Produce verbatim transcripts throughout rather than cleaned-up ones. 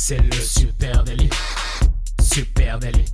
C'est le super délit. Super délit.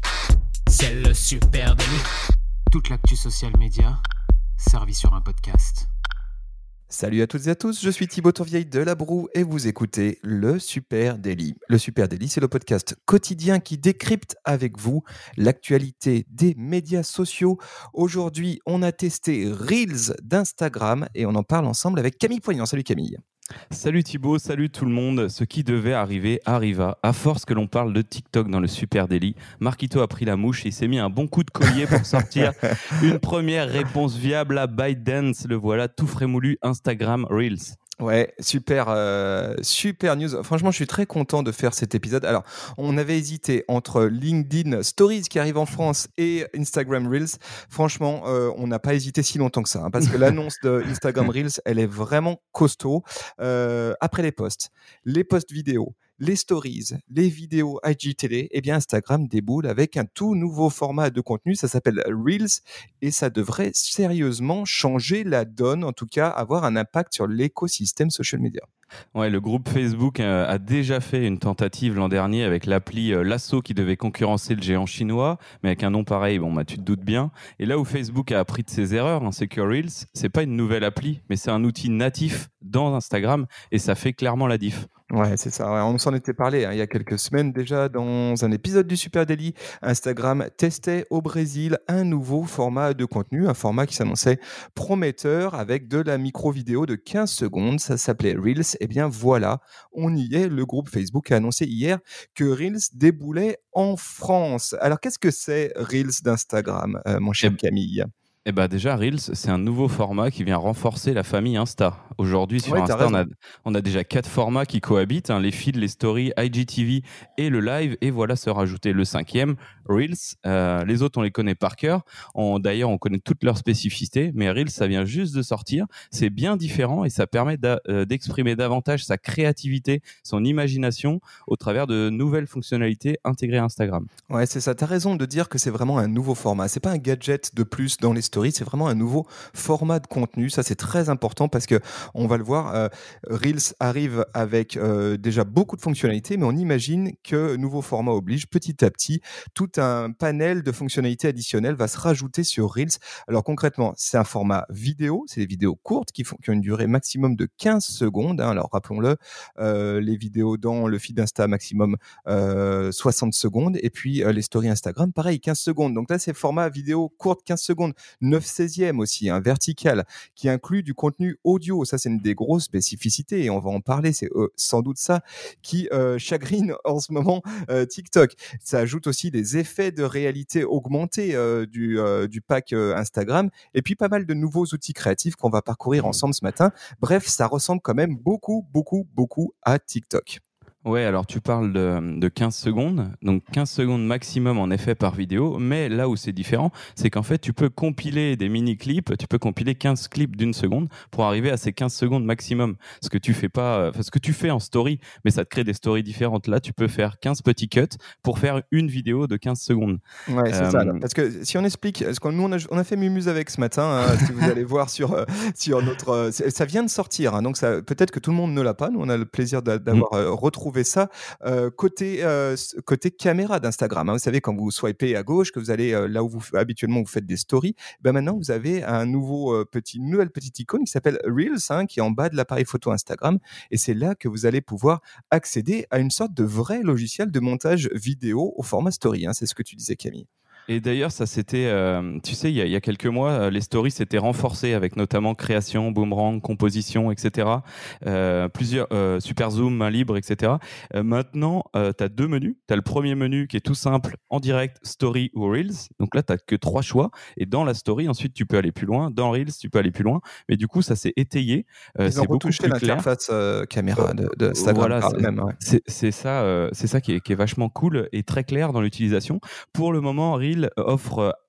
C'est le super délit. Toute l'actu social média servie sur un podcast. Salut à toutes et à tous, je suis Thibaut Tourvieille de La Broue et vous écoutez le Super Daily. Le Super Daily, c'est le podcast quotidien qui décrypte avec vous l'actualité des médias sociaux. Aujourd'hui, on a testé Reels d'Instagram et on en parle ensemble avec Camille Poignant. Salut Camille. Salut Thibaut, salut tout le monde. Ce qui devait arriver arriva. À force que l'on parle de TikTok dans le Super Daily, Marquito a pris la mouche et il s'est mis un bon coup de collier pour sortir une première réponse viable à ByteDance. Le voilà tout frais moulu, Instagram Reels. Ouais, super, euh, super news. Franchement, je suis très content de faire cet épisode. Alors, on avait hésité entre LinkedIn Stories qui arrive en France et Instagram Reels. Franchement, euh, on n'a pas hésité si longtemps que ça, hein, parce que l'annonce de Instagram Reels, elle est vraiment costaud. Euh, après les posts, les posts vidéo, les stories, les vidéos I G T V, eh bien Instagram déboule avec un tout nouveau format de contenu, ça s'appelle Reels et ça devrait sérieusement changer la donne, en tout cas avoir un impact sur l'écosystème social media. Ouais, le groupe Facebook euh, a déjà fait une tentative l'an dernier avec l'appli euh, Lasso qui devait concurrencer le géant chinois, mais avec un nom pareil, bon bah tu te doutes bien. Et là où Facebook a appris de ses erreurs, hein, c'est que Reels, c'est pas une nouvelle appli, mais c'est un outil natif dans Instagram et ça fait clairement la diff. Ouais, c'est ça. Ouais, on s'en était parlé hein, il y a quelques semaines déjà dans un épisode du Super Daily. Instagram testait au Brésil un nouveau format de contenu, un format qui s'annonçait prometteur avec de la micro-vidéo de quinze secondes. Ça s'appelait Reels. Eh bien voilà, on y est. Le groupe Facebook a annoncé hier que Reels déboulait en France. Alors qu'est-ce que c'est Reels d'Instagram, euh, mon cher Et... Camille ? Eh ben déjà, Reels, c'est un nouveau format qui vient renforcer la famille Insta. Aujourd'hui, sur Ouais, Insta, on a, on a déjà quatre formats qui cohabitent, hein, les feeds, les stories, I G T V et le live. Et voilà se rajouter le cinquième, Reels. Euh, les autres, on les connaît par cœur. On, d'ailleurs, on connaît toutes leurs spécificités. Mais Reels, ça vient juste de sortir. C'est bien différent et ça permet d'a, euh, d'exprimer davantage sa créativité, son imagination au travers de nouvelles fonctionnalités intégrées à Instagram. Ouais, c'est ça. Tu as raison de dire que c'est vraiment un nouveau format. C'est pas un gadget de plus dans les stories, c'est vraiment un nouveau format de contenu. Ça, c'est très important parce que on va le voir, euh, Reels arrive avec euh, déjà beaucoup de fonctionnalités, mais on imagine que nouveau format oblige, petit à petit, tout un panel de fonctionnalités additionnelles va se rajouter sur Reels. Alors concrètement, c'est un format vidéo, c'est des vidéos courtes qui, font, qui ont une durée maximum de quinze secondes. Hein. Alors rappelons-le, euh, les vidéos dans le feed Insta maximum euh, soixante secondes, et puis euh, les stories Instagram, pareil, quinze secondes. Donc là, c'est format vidéo courte, quinze secondes. neuf seizième aussi, un hein, vertical, qui inclut du contenu audio. Ça, c'est une des grosses spécificités et on va en parler. C'est euh, sans doute ça qui euh, chagrine en ce moment euh, TikTok. Ça ajoute aussi des effets de réalité augmentée euh, du, euh, du pack euh, Instagram et puis pas mal de nouveaux outils créatifs qu'on va parcourir ensemble ce matin. Bref, ça ressemble quand même beaucoup, beaucoup, beaucoup à TikTok. Ouais, alors tu parles de, de quinze secondes, donc quinze secondes maximum en effet par vidéo, mais là où c'est différent, c'est qu'en fait tu peux compiler des mini-clips, tu peux compiler quinze clips d'une seconde pour arriver à ces quinze secondes maximum. Ce que tu fais pas, enfin, ce que tu fais en story, mais ça te crée des stories différentes. Là, tu peux faire quinze petits cuts pour faire une vidéo de quinze secondes. Ouais, c'est euh, ça. Là. Parce que si on explique, parce que nous on a, on a fait Mumuse avec ce matin, hein, si vous allez voir sur, euh, sur notre, euh, ça vient de sortir, hein, donc ça, peut-être que tout le monde ne l'a pas. Nous on a le plaisir d'avoir mmh. euh, retrouvé ça euh, côté euh, côté caméra d'Instagram. Hein. Vous savez, quand vous swipez à gauche, que vous allez euh, là où vous habituellement vous faites des stories, ben maintenant vous avez un nouveau euh, petit une nouvelle petite icône qui s'appelle Reels, hein, qui est en bas de l'appareil photo Instagram, et c'est là que vous allez pouvoir accéder à une sorte de vrai logiciel de montage vidéo au format story. Hein. C'est ce que tu disais, Camille. Et d'ailleurs, ça c'était, euh, tu sais, il y, a, il y a quelques mois, euh, les stories s'étaient renforcées avec notamment création, boomerang, composition, et cetera. Euh, plusieurs euh, super zoom, main libre, et cetera. Euh, maintenant, euh, tu as deux menus. Tu as le premier menu qui est tout simple, en direct, story ou reels. Donc là, tu n'as que trois choix. Et dans la story, ensuite, tu peux aller plus loin. Dans reels, tu peux aller plus loin. Mais du coup, ça s'est étayé. Euh, Ils c'est ont beaucoup retouché plus clair. l'interface euh, caméra de, de Instagram. Voilà, c'est, même, ouais. c'est, c'est ça, euh, c'est ça qui est, qui est vachement cool et très clair dans l'utilisation. Pour le moment, Reel offre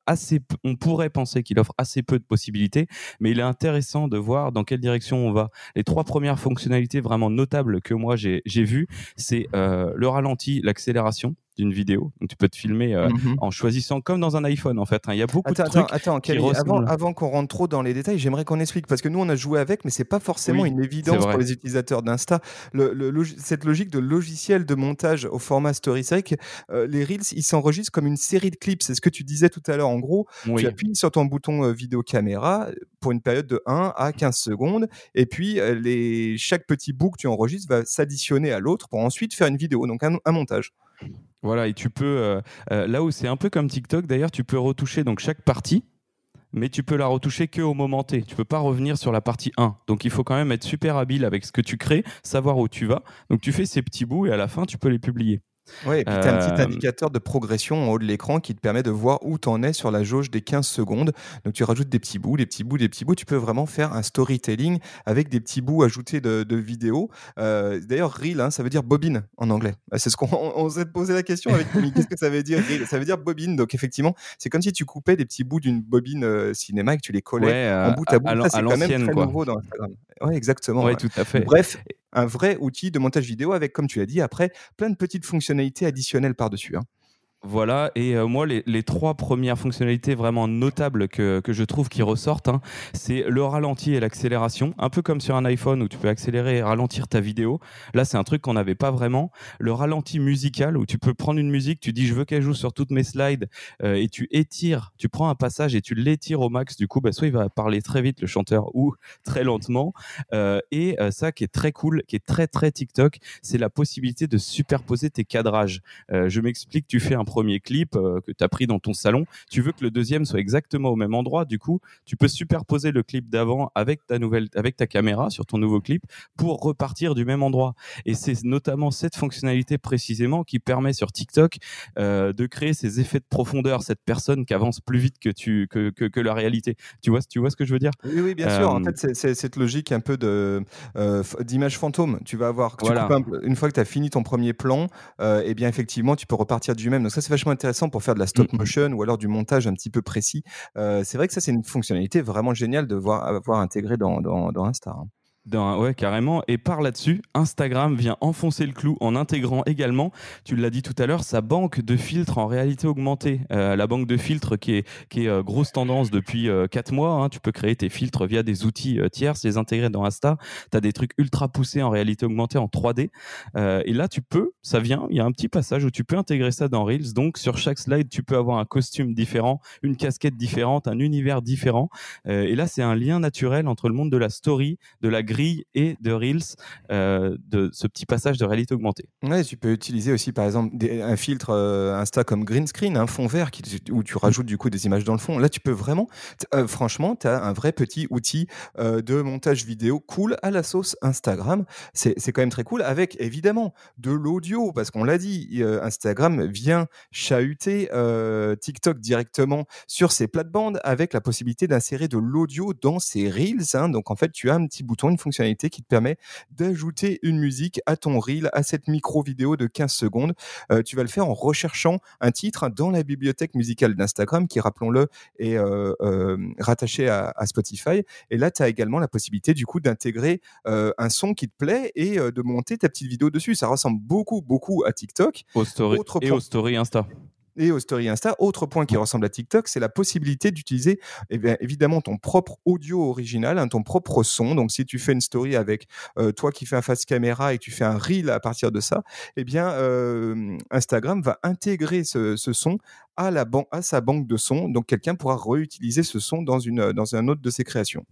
assez peu, on pourrait penser qu'il offre assez peu de possibilités, mais il est intéressant de voir dans quelle direction on va. Les trois premières fonctionnalités vraiment notables que moi j'ai, j'ai vues, c'est euh, le ralenti, l'accélération d'une vidéo. Donc tu peux te filmer euh, Mmh. en choisissant comme dans un iPhone en fait. Hein. Il y a beaucoup Attends, de attends, trucs attends, qui Kali, avant, ressemblent. avant qu'on rentre trop dans les détails, j'aimerais qu'on explique parce que nous on a joué avec, mais c'est pas forcément Oui, une c'est évidence pour vrai. les utilisateurs d'Insta. Le, le logi- cette logique de logiciel de montage au format story, c'est vrai que euh, les reels ils s'enregistrent comme une série de clips. C'est ce que tu disais tout à l'heure. En gros, tu Oui. appuies sur ton bouton euh, vidéo caméra pour une période de un à quinze secondes, et puis euh, les, chaque petit bout que tu enregistres va s'additionner à l'autre pour ensuite faire une vidéo, donc un, un montage. Voilà, et tu peux, euh, euh, là où c'est un peu comme TikTok d'ailleurs, tu peux retoucher donc chaque partie, mais tu peux la retoucher que au moment T. Tu peux pas revenir sur la partie un. Donc il faut quand même être super habile avec ce que tu crées, savoir où tu vas. Donc tu fais ces petits bouts et à la fin, tu peux les publier. Ouais, et puis tu as un petit Euh, indicateur de progression en haut de l'écran qui te permet de voir où tu en es sur la jauge des quinze secondes. Donc tu rajoutes des petits bouts, des petits bouts, des petits bouts. Tu peux vraiment faire un storytelling avec des petits bouts ajoutés de, de vidéos. Euh, d'ailleurs, reel, hein, ça veut dire bobine en anglais. Euh, C'est ce qu'on on, on s'est posé la question avec Camille. Qu'est-ce que ça veut dire reel? Ça veut dire bobine. Donc effectivement, c'est comme si tu coupais des petits bouts d'une bobine euh, cinéma et que tu les collais ouais, en euh, bout à, à à bout. l'an- Ça, à c'est quand même l'ancienne, très quoi. nouveau dans Instagram. Ouais, exactement. Ouais, Ouais. tout à fait. Bref, un vrai outil de montage vidéo avec, comme tu l'as dit, après plein de petites fonctionnalités additionnelles par-dessus. Hein. Voilà, et euh, moi, les, les trois premières fonctionnalités vraiment notables que, que je trouve qui ressortent, hein, c'est le ralenti et l'accélération, un peu comme sur un iPhone où tu peux accélérer et ralentir ta vidéo. Là, c'est un truc qu'on n'avait pas vraiment. Le ralenti musical, où tu peux prendre une musique, tu dis je veux qu'elle joue sur toutes mes slides, euh, et tu étires, tu prends un passage et tu l'étires au max. Du coup, bah, soit il va parler très vite, le chanteur, ou très lentement. Euh, et euh, ça qui est très cool, qui est très très TikTok, c'est la possibilité de superposer tes cadrages. Euh, je m'explique, tu fais un premier clip euh, que tu as pris dans ton salon, tu veux que le deuxième soit exactement au même endroit, du coup, tu peux superposer le clip d'avant avec ta nouvelle, avec ta caméra sur ton nouveau clip pour repartir du même endroit. Et c'est notamment cette fonctionnalité précisément qui permet sur TikTok euh, de créer ces effets de profondeur, cette personne qui avance plus vite que, tu, que, que, que la réalité. Tu vois, tu vois ce que je veux dire? Oui, oui, bien sûr. En Euh, fait, c'est c'est cette logique un peu de, euh, f- d'image fantôme. Tu vas avoir, tu coupes Voilà. un- une fois que tu as fini ton premier plan, euh, et bien effectivement, tu peux repartir du même. Donc ça, c'est vachement intéressant pour faire de la Mm. stop motion ou alors du montage un petit peu précis. Euh, c'est vrai que ça, c'est une fonctionnalité vraiment géniale de voir avoir intégré dans, dans, dans Insta. Hein. Dans- ouais, carrément. Et par là-dessus, Instagram vient enfoncer le clou en intégrant également, tu l'as dit tout à l'heure, sa banque de filtres en réalité augmentée. Euh, la banque de filtres qui est, qui est euh, grosse tendance depuis euh, quatre mois. Hein. Tu peux créer tes filtres via des outils euh, tiers, les intégrer dans Insta. Tu as des trucs ultra poussés en réalité augmentée en trois D. Euh, et là, tu peux, ça vient, il y a un petit passage où tu peux intégrer ça dans Reels. Donc, sur chaque slide, tu peux avoir un costume différent, une casquette différente, un univers différent. Euh, et là, c'est un lien naturel entre le monde de la story, de la grille et de Reels, euh, de ce petit passage de réalité augmentée. Ouais, tu peux utiliser aussi par exemple des- un filtre euh, Insta comme green screen, un fond vert qui, où tu rajoutes du coup des images dans le fond. Là, tu peux vraiment, t- euh, franchement, tu as un vrai petit outil euh, de montage vidéo cool à la sauce Instagram. C'est c'est quand même très cool avec évidemment de l'audio parce qu'on l'a dit, euh, Instagram vient chahuter euh, TikTok directement sur ses plates-bandes avec la possibilité d'insérer de l'audio dans ses Reels. Hein. Donc en fait, tu as un petit bouton, une fonctionnalité qui te permet d'ajouter une musique à ton reel, à cette micro-vidéo de quinze secondes. Euh, tu vas le faire en recherchant un titre dans la bibliothèque musicale d'Instagram qui, rappelons-le, est euh, euh, rattaché à, à Spotify. Et là, tu as également la possibilité du coup d'intégrer euh, un son qui te plaît et euh, de monter ta petite vidéo dessus. Ça ressemble beaucoup, beaucoup à TikTok. Au story, Autre et point aux stories Insta. et aux stories Insta. Autre point qui ressemble à TikTok, c'est la possibilité d'utiliser eh bien, évidemment ton propre audio original, hein, ton propre son. Donc si tu fais une story avec euh, toi qui fais un face caméra et que tu fais un reel à partir de ça, eh bien euh, Instagram va intégrer ce, ce son à, la ban- à sa banque de sons. Donc quelqu'un pourra réutiliser ce son dans, une, dans un autre de ses créations.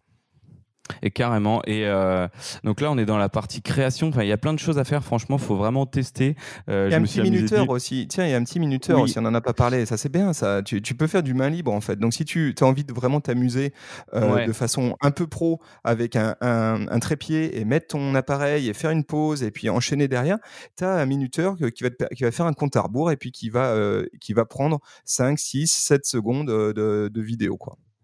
Et carrément. Et euh, donc là, on est dans la partie création. Enfin, il y a plein de choses à faire. Franchement, faut vraiment tester. Euh, Il y a je un me petit suis amusé minuteur de... aussi. Tiens, il y a un petit minuteur Oui, aussi, on n'en a pas parlé. Ça, c'est bien, ça. Tu, tu peux faire du main libre, en fait. Donc, si tu as envie de vraiment t'amuser euh, ouais. de façon un peu pro avec un, un, un trépied et mettre ton appareil et faire une pause et puis enchaîner derrière, tu as un minuteur que- qui va, te- qui va faire un compte à rebours et puis qui va, euh, qui va prendre cinq, six, sept secondes euh, de, de vidéo, quoi.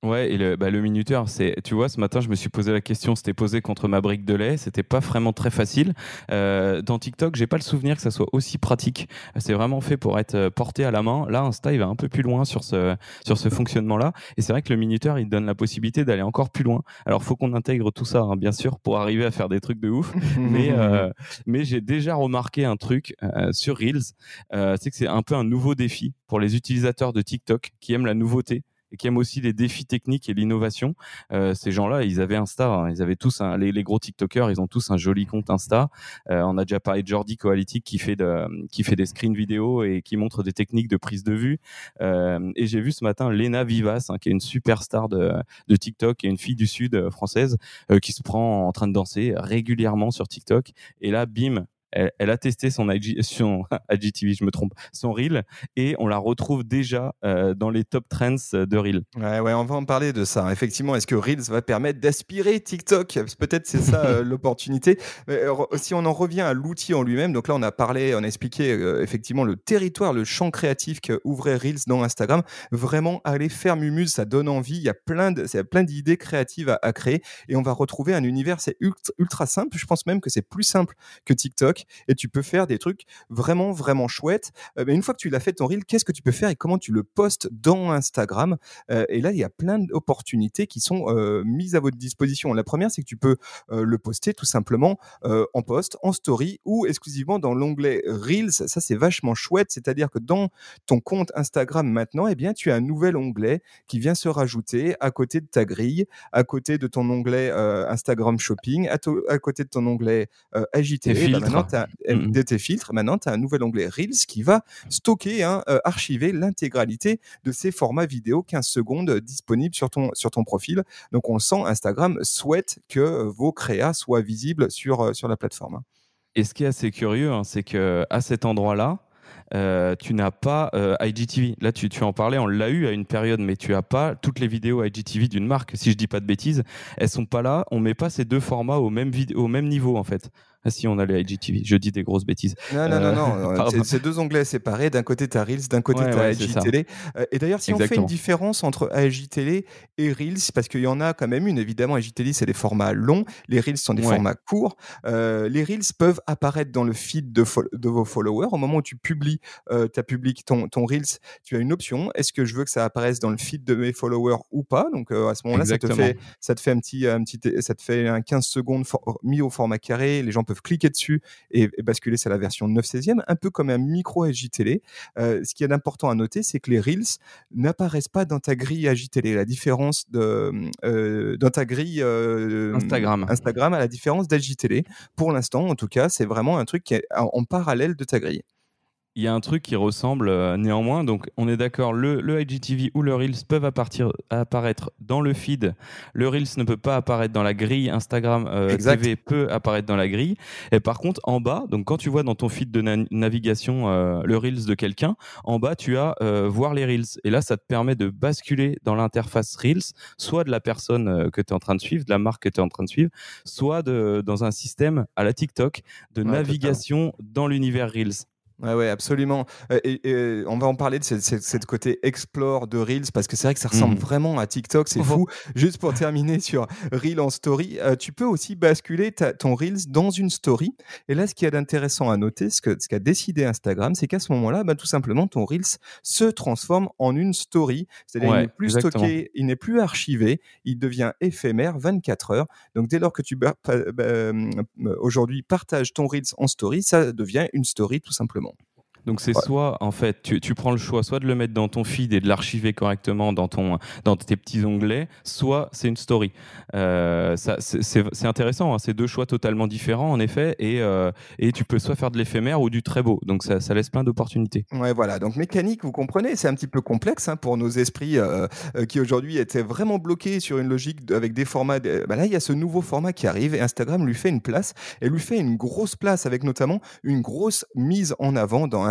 Ouais, et le, bah, le minuteur, c'est, tu vois, ce matin, je me suis posé la question, c'était posé contre ma brique de lait, c'était pas vraiment très facile. Euh, dans TikTok, j'ai pas le souvenir que ça soit aussi pratique. C'est vraiment fait pour être porté à la main. Là, Insta, il va un peu plus loin sur ce, sur ce fonctionnement-là. Et c'est vrai que le minuteur, il donne la possibilité d'aller encore plus loin. Alors, faut qu'on intègre tout ça, hein, bien sûr, pour arriver à faire des trucs de ouf. mais, euh, mais j'ai déjà remarqué un truc euh, sur Reels, euh, c'est que c'est un peu un nouveau défi pour les utilisateurs de TikTok qui aiment la nouveauté et qui aiment aussi les défis techniques et l'innovation. Euh, ces gens-là, ils avaient Insta, hein, ils avaient tous un, les, les gros TikTokers, ils ont tous un joli compte Insta. Euh, on a déjà parlé de Jordi Coalitic qui fait de, qui fait des screens vidéo et qui montre des techniques de prise de vue. Euh, et j'ai vu ce matin Lena Vivas, hein, qui est une superstar de, de TikTok et une fille du Sud euh, française euh, qui se prend en train de danser régulièrement sur TikTok. Et là, bim. Elle, elle a testé son, I G, son I G T V, je me trompe, son Reel, et on la retrouve déjà euh, dans les top trends de Reel. Ouais, ouais, on va en parler de ça. Effectivement, est-ce que Reels va permettre d'aspirer TikTok? Peut-être c'est ça euh, l'opportunité. Mais, euh, si on en revient à l'outil en lui-même, donc là on a parlé, on a expliqué euh, effectivement le territoire, le champ créatif qu'ouvrait Reels dans Instagram. Vraiment aller faire mumuse, ça donne envie. Il y a plein de, il y a plein d'idées créatives à, à créer, et on va retrouver un univers, c'est ultra, ultra simple. Je pense même que c'est plus simple que TikTok. Et tu peux faire des trucs vraiment, vraiment chouettes. Euh, mais une fois que tu l'as fait ton reel, qu'est-ce que tu peux faire et comment tu le postes dans Instagram? euh, Et là, il y a plein d'opportunités qui sont euh, mises à votre disposition. La première, c'est que tu peux euh, le poster tout simplement euh, en post, en story ou exclusivement dans l'onglet Reels. Ça, c'est vachement chouette. C'est-à-dire que dans ton compte Instagram maintenant, eh bien, tu as un nouvel onglet qui vient se rajouter à côté de ta grille, à côté de ton onglet euh, Instagram Shopping, à, to- à côté de ton onglet euh, I G T V. Bah, maintenant, Mmh. de tes filtres, maintenant tu as un nouvel onglet Reels qui va stocker, hein, euh, archiver l'intégralité de ces formats vidéo quinze secondes euh, disponibles sur ton, sur ton profil. Donc on le sent, Instagram souhaite que euh, vos créas soient visibles sur, euh, sur la plateforme. Et ce qui est assez curieux, hein, c'est qu'à cet endroit-là, Euh, tu n'as pas euh, I G T V. Là, tu, tu en parlais, on l'a eu à une période, mais tu n'as pas toutes les vidéos I G T V d'une marque. Si je dis pas de bêtises, elles sont pas là. On met pas ces deux formats au même, vid- au même niveau, en fait. Ah si, on a les I G T V. Je dis des grosses bêtises. Non, non, euh, non, non. c'est, c'est deux onglets séparés. D'un côté, tu as Reels, d'un côté, ouais, tu as ouais, I G T V. Euh, et d'ailleurs, si Exactement. on fait une différence entre I G T V et Reels, parce qu'il y en a quand même une, évidemment, I G T V, c'est des formats longs. Les Reels sont des ouais. formats courts. Euh, les Reels peuvent apparaître dans le feed de, fo- de vos followers. Au moment où tu publies, euh, tu publiques ton, ton Reels, tu as une option. Est-ce que je veux que ça apparaisse dans le feed de mes followers ou pas? Donc, euh, à ce moment-là, ça te, fait, ça te fait un petit, un petit, ça te fait un quinze secondes for- mis au format carré. Les gens peuvent cliquer dessus et, et basculer sur la version neuf seizième, un peu comme un micro I G T V. Euh, ce qui est important à noter, c'est que les Reels n'apparaissent pas dans ta grille I G T V. La différence de, euh, dans ta grille euh, Instagram. Instagram, à la différence d'I G T V. Pour l'instant, en tout cas, c'est vraiment un truc qui est en, en parallèle de ta grille. Il y a un truc qui ressemble euh, néanmoins, donc on est d'accord, le, le I G T V ou le Reels peuvent appartir, apparaître dans le feed. Le Reels ne peut pas apparaître dans la grille. Instagram euh, T V peut apparaître dans la grille. Et par contre, en bas, donc quand tu vois dans ton feed de na- navigation euh, le Reels de quelqu'un, en bas tu as euh, voir les Reels. Et là, ça te permet de basculer dans l'interface Reels, soit de la personne euh, que tu es en train de suivre, de la marque que tu es en train de suivre, soit de, dans un système à la TikTok de ouais, navigation totalement. Dans l'univers Reels. Ouais, ouais, absolument. Et, et on va en parler de ce, ce, ce côté explore de Reels parce que c'est vrai que ça ressemble mmh. vraiment à TikTok, c'est oh. fou. Juste pour terminer sur Reel en story, euh, tu peux aussi basculer ta, ton Reels dans une story. Et là, ce qui est intéressant à noter, ce que ce qu'a décidé Instagram, c'est qu'à ce moment-là, bah, tout simplement, ton Reels se transforme en une story. C'est-à-dire ouais, il n'est plus exactement. stocké, il n'est plus archivé, il devient éphémère, vingt-quatre heures. Donc dès lors que tu bah, bah, aujourd'hui partages ton Reels en story, ça devient une story tout simplement. Donc c'est ouais. soit, en fait, tu, tu prends le choix soit de le mettre dans ton feed et de l'archiver correctement dans, ton, dans tes petits onglets, soit c'est une story. Euh, ça, c'est, c'est, c'est intéressant, hein, c'est deux choix totalement différents en effet, et, euh, et tu peux soit faire de l'éphémère ou du très beau, donc ça, ça laisse plein d'opportunités. Ouais, voilà, donc mécanique, vous comprenez, c'est un petit peu complexe hein, pour nos esprits euh, euh, qui aujourd'hui étaient vraiment bloqués sur une logique de, avec des formats. De, bah là, il y a ce nouveau format qui arrive et Instagram lui fait une place, et lui fait une grosse place avec notamment une grosse mise en avant dans Instagram.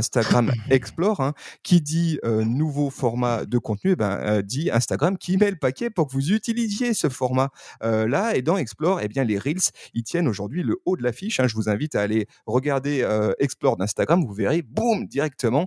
Instagram Explore, hein, qui dit euh, nouveau format de contenu, eh ben, euh, dit Instagram qui met le paquet pour que vous utilisiez ce format euh, là. Et dans Explore, eh bien, les Reels, ils tiennent aujourd'hui le haut de l'affiche. Hein. Je vous invite à aller regarder euh, Explore d'Instagram. Vous verrez, boum, directement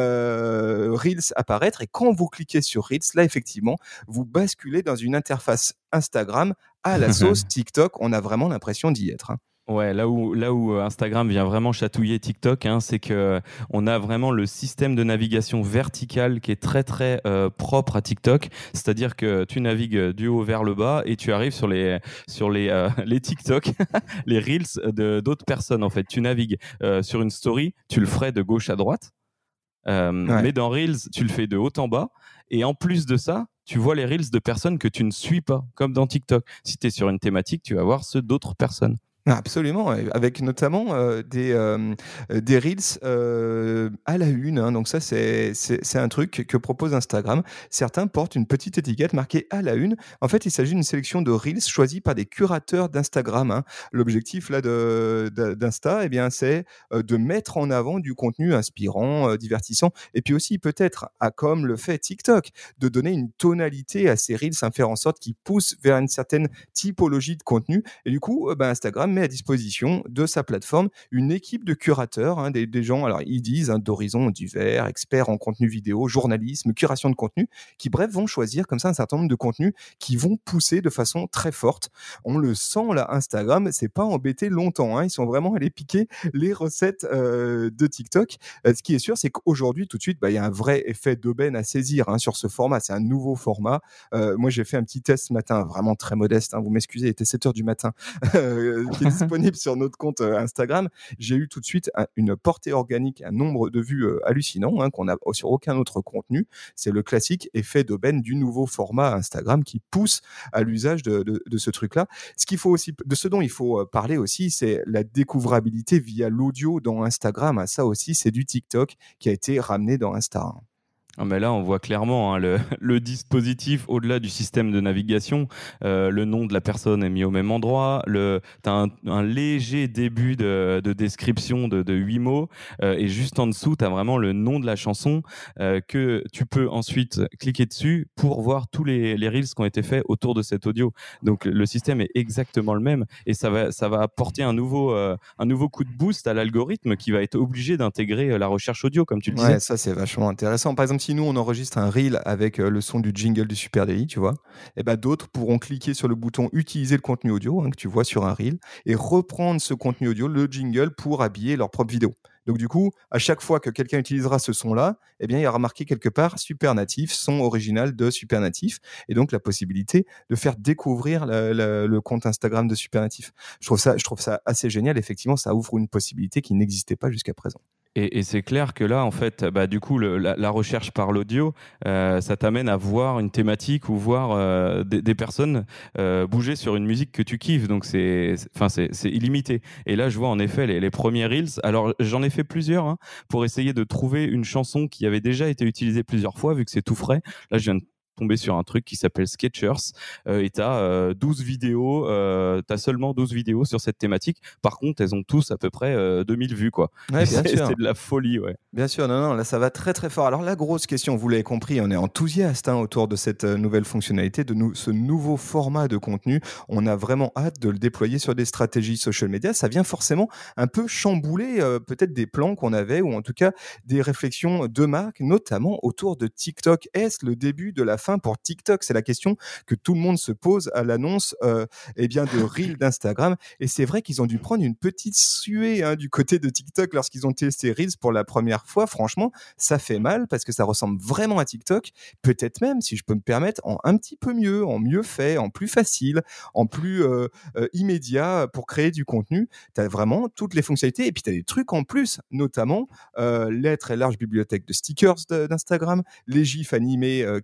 euh, Reels apparaître. Et quand vous cliquez sur Reels, là, effectivement, vous basculez dans une interface Instagram à la sauce TikTok. On a vraiment l'impression d'y être. Hein. Ouais, là où, là où Instagram vient vraiment chatouiller TikTok, hein, c'est que on a vraiment le système de navigation verticale qui est très très euh, propre à TikTok. C'est-à-dire que tu navigues du haut vers le bas et tu arrives sur les sur les euh, les TikTok, les reels de d'autres personnes. En fait, tu navigues euh, sur une story, tu le ferais de gauche à droite, euh, ouais. mais dans Reels, tu le fais de haut en bas. Et en plus de ça, tu vois les reels de personnes que tu ne suis pas, comme dans TikTok. Si tu es sur une thématique, tu vas voir ceux d'autres personnes. Absolument, avec notamment euh, des, euh, des Reels euh, à la une. Hein. Donc ça, c'est, c'est, c'est un truc que propose Instagram. Certains portent une petite étiquette marquée à la une. En fait, il s'agit d'une sélection de Reels choisis par des curateurs d'Instagram. Hein. L'objectif là, de, de, d'Insta, eh bien, c'est de mettre en avant du contenu inspirant, euh, divertissant. Et puis aussi, peut-être, à, comme le fait TikTok, de donner une tonalité à ces Reels, hein, faire en sorte qu'ils poussent vers une certaine typologie de contenu. Et du coup, euh, ben, Instagram met à disposition de sa plateforme une équipe de curateurs, hein, des, des gens, alors ils disent hein, d'horizons divers, experts en contenu vidéo, journalisme, curation de contenu, qui bref vont choisir comme ça un certain nombre de contenus qui vont pousser de façon très forte. On le sent là, Instagram, c'est pas embêté longtemps, hein, ils sont vraiment allés piquer les recettes euh, de TikTok. Euh, ce qui est sûr, c'est qu'aujourd'hui, tout de suite, bah, y a un vrai effet d'aubaine à saisir hein, sur ce format. C'est un nouveau format. Euh, moi, j'ai fait un petit test ce matin, vraiment très modeste. Hein, vous m'excusez, il était sept heures du matin. Euh, qui est disponible sur notre compte euh, Instagram. J'ai eu tout de suite un, une portée organique, un nombre de vues euh, hallucinant hein, qu'on n'a sur aucun autre contenu. C'est le classique effet d'aubaine du nouveau format Instagram qui pousse à l'usage de, de, de ce truc-là. Ce qu'il faut aussi, de ce dont il faut parler aussi, c'est la découvrabilité via l'audio dans Instagram. Ça aussi, c'est du TikTok qui a été ramené dans Insta. Ah mais là, on voit clairement hein, le, le dispositif au-delà du système de navigation. Euh, le nom de la personne est mis au même endroit. Le, t'as un, un léger début de, de description de, de huit mots. Euh, et juste en dessous, tu as vraiment le nom de la chanson euh, que tu peux ensuite cliquer dessus pour voir tous les, les reels qui ont été faits autour de cet audio. Donc, le système est exactement le même. Et ça va, ça va apporter un nouveau, euh, un nouveau coup de boost à l'algorithme qui va être obligé d'intégrer la recherche audio, comme tu le disais. Ouais, ça, c'est vachement intéressant. Par exemple, si nous, on enregistre un reel avec euh, le son du jingle du Super Daily, tu vois, et ben d'autres pourront cliquer sur le bouton « Utiliser le contenu audio hein, » que tu vois sur un reel et reprendre ce contenu audio, le jingle, pour habiller leur propre vidéo. Donc du coup, à chaque fois que quelqu'un utilisera ce son-là, eh bien, il y aura marqué quelque part Super Natif, son original de Super Natif, et donc la possibilité de faire découvrir le, le, le compte Instagram de Super Natif. Je trouve ça, je trouve ça assez génial. Effectivement, ça ouvre une possibilité qui n'existait pas jusqu'à présent. Et, et c'est clair que là, en fait, bah, du coup, le, la, la recherche par l'audio, euh, ça t'amène à voir une thématique ou voir euh, des, des personnes euh, bouger sur une musique que tu kiffes. Donc, c'est, enfin, c'est, c'est illimité. Et là, je vois en effet les, les premiers reels. Alors, j'en ai fait plusieurs hein, pour essayer de trouver une chanson qui avait déjà été utilisée plusieurs fois, vu que c'est tout frais. Là, je viens de tomber sur un truc qui s'appelle Sketchers euh, et t'as euh, douze vidéos, euh, t'as seulement douze vidéos sur cette thématique. Par contre, elles ont tous à peu près euh, deux mille vues, quoi. Ouais, bien c'est, sûr. c'est de la folie, ouais. Bien sûr, non, non, là ça va très très fort. Alors la grosse question, vous l'avez compris, on est enthousiaste hein, autour de cette euh, nouvelle fonctionnalité, de nou- ce nouveau format de contenu. On a vraiment hâte de le déployer sur des stratégies social media. Ça vient forcément un peu chambouler euh, peut-être des plans qu'on avait, ou en tout cas des réflexions de marque, notamment autour de TikTok. Est-ce le début de la fin pour TikTok? C'est la question que tout le monde se pose à l'annonce euh, eh bien, de Reel d'Instagram. Et c'est vrai qu'ils ont dû prendre une petite suée hein, du côté de TikTok lorsqu'ils ont testé Reels pour la première fois. Franchement, ça fait mal parce que ça ressemble vraiment à TikTok. Peut-être même, si je peux me permettre, en un petit peu mieux, en mieux fait, en plus facile, en plus euh, euh, immédiat pour créer du contenu. Tu as vraiment toutes les fonctionnalités et puis tu as des trucs en plus, notamment euh, la très large bibliothèque de stickers de, d'Instagram, les gifs animés euh, qui sont disponibles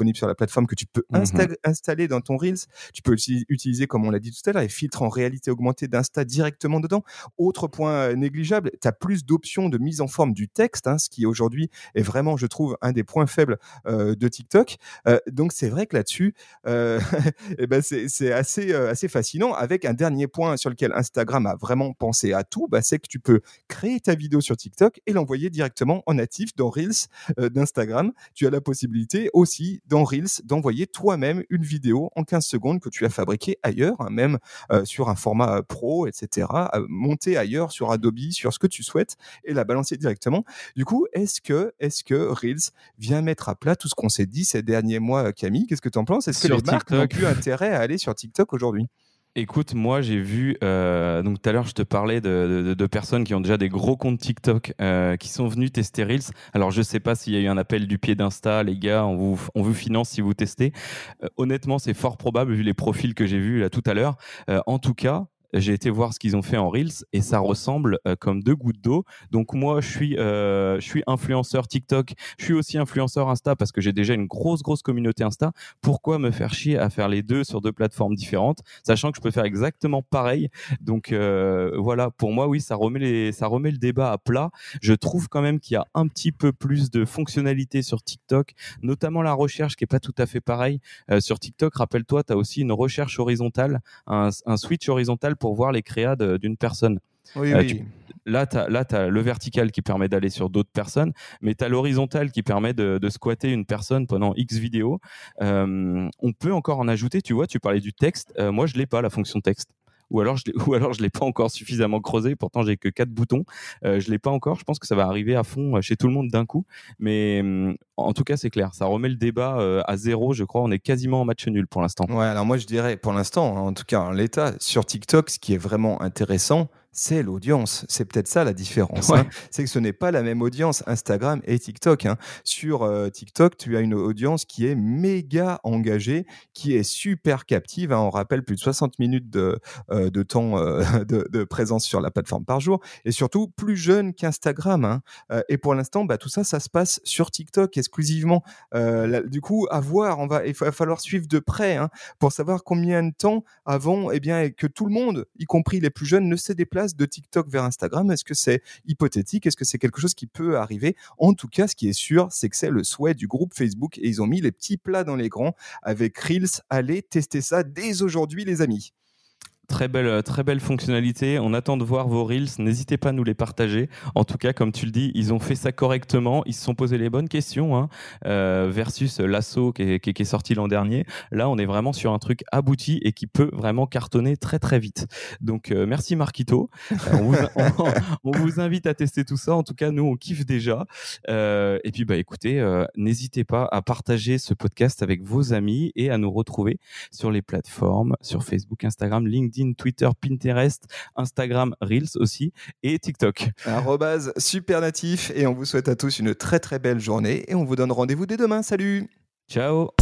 disponibles sur la plateforme que tu peux insta- mmh. installer dans ton Reels. Tu peux aussi utiliser, comme on l'a dit tout à l'heure, les filtres en réalité augmentée d'Insta directement dedans. Autre point négligeable, tu as plus d'options de mise en forme du texte, hein, ce qui aujourd'hui est vraiment, je trouve, un des points faibles euh, de TikTok. Euh, donc c'est vrai que là-dessus, euh, eh ben c'est, c'est assez, euh, assez fascinant. Avec un dernier point sur lequel Instagram a vraiment pensé à tout, bah, c'est que tu peux créer ta vidéo sur TikTok et l'envoyer directement en natif dans Reels euh, d'Instagram. Tu as la possibilité aussi dans Reels d'envoyer toi-même une vidéo en quinze secondes que tu as fabriquée ailleurs, hein, même euh, sur un format euh, pro, et cetera, euh, montée ailleurs sur Adobe, sur ce que tu souhaites et la balancer directement. Du coup, est-ce que, est-ce que Reels vient mettre à plat tout ce qu'on s'est dit ces derniers mois, Camille? Qu'est-ce que tu en penses? Est-ce que sur les TikTok, marques n'ont plus intérêt à aller sur TikTok aujourd'hui? Écoute, moi j'ai vu, euh, donc tout à l'heure je te parlais de, de, de personnes qui ont déjà des gros comptes TikTok euh, qui sont venus tester Reels. Alors je sais pas s'il y a eu un appel du pied d'Insta, les gars, on vous, on vous finance si vous testez. Euh, honnêtement, c'est fort probable vu les profils que j'ai vus là tout à l'heure. Euh, en tout cas, j'ai été voir ce qu'ils ont fait en Reels et ça ressemble euh, comme deux gouttes d'eau. Donc moi, je suis, euh, je suis influenceur TikTok. Je suis aussi influenceur Insta parce que j'ai déjà une grosse, grosse communauté Insta. Pourquoi me faire chier à faire les deux sur deux plateformes différentes, sachant que je peux faire exactement pareil. Donc euh, voilà, pour moi, oui, ça remet, les, ça remet le débat à plat. Je trouve quand même qu'il y a un petit peu plus de fonctionnalités sur TikTok, notamment la recherche qui est pas tout à fait pareil. Euh, sur TikTok, rappelle-toi, tu as aussi une recherche horizontale, un, un switch horizontal pour voir les créas de, d'une personne. Oui, euh, oui. Tu, là, tu as le vertical qui permet d'aller sur d'autres personnes, mais tu as l'horizontal qui permet de, de squatter une personne pendant X vidéos. Euh, on peut encore en ajouter, tu vois, tu parlais du texte. Euh, moi, je ne l'ai pas, la fonction texte. Ou alors, je l'ai, ou alors je ne l'ai pas encore suffisamment creusé. Pourtant, j'ai que quatre boutons. Euh, je ne l'ai pas encore. Je pense que ça va arriver à fond chez tout le monde d'un coup. Mais euh, en tout cas, c'est clair. Ça remet le débat euh, à zéro. Je crois on est quasiment en match nul pour l'instant. Ouais, alors moi, je dirais, pour l'instant, en tout cas, en l'état, sur TikTok, ce qui est vraiment intéressant, c'est l'audience. C'est peut-être ça la différence. Ouais. Hein. C'est que ce n'est pas la même audience Instagram et TikTok. Hein. Sur euh, TikTok, tu as une audience qui est méga engagée, qui est super captive. Hein. On rappelle plus de soixante minutes de, euh, de temps euh, de, de présence sur la plateforme par jour, et surtout plus jeune qu'Instagram. Hein. Euh, et pour l'instant, bah, tout ça, ça se passe sur TikTok exclusivement. Euh, là, du coup, à voir, on va, il va falloir suivre de près hein, pour savoir combien de temps avant, eh bien, que tout le monde, y compris les plus jeunes, ne se déplace de TikTok vers Instagram. Est-ce que c'est hypothétique? Est-ce que c'est quelque chose qui peut arriver? En tout cas, ce qui est sûr, c'est que c'est le souhait du groupe Facebook et ils ont mis les petits plats dans les grands avec Reels. Allez tester ça dès aujourd'hui, les amis. Très belle, très belle fonctionnalité. On attend de voir vos Reels. N'hésitez pas à nous les partager. En tout cas, comme tu le dis, ils ont fait ça correctement. Ils se sont posé les bonnes questions hein, euh, versus l'assaut qui est, qui, est, qui est sorti l'an dernier. Là, on est vraiment sur un truc abouti et qui peut vraiment cartonner très, très vite. Donc, euh, merci Marquito. Euh, on, vous, on, on vous invite à tester tout ça. En tout cas, nous, on kiffe déjà. Euh, et puis, bah, écoutez, euh, n'hésitez pas à partager ce podcast avec vos amis et à nous retrouver sur les plateformes, sur Facebook, Instagram, LinkedIn, Twitter, Pinterest, Instagram, Reels aussi et TikTok. Arrobase Supernatif et on vous souhaite à tous une très très belle journée et on vous donne rendez-vous dès demain. Salut! Ciao!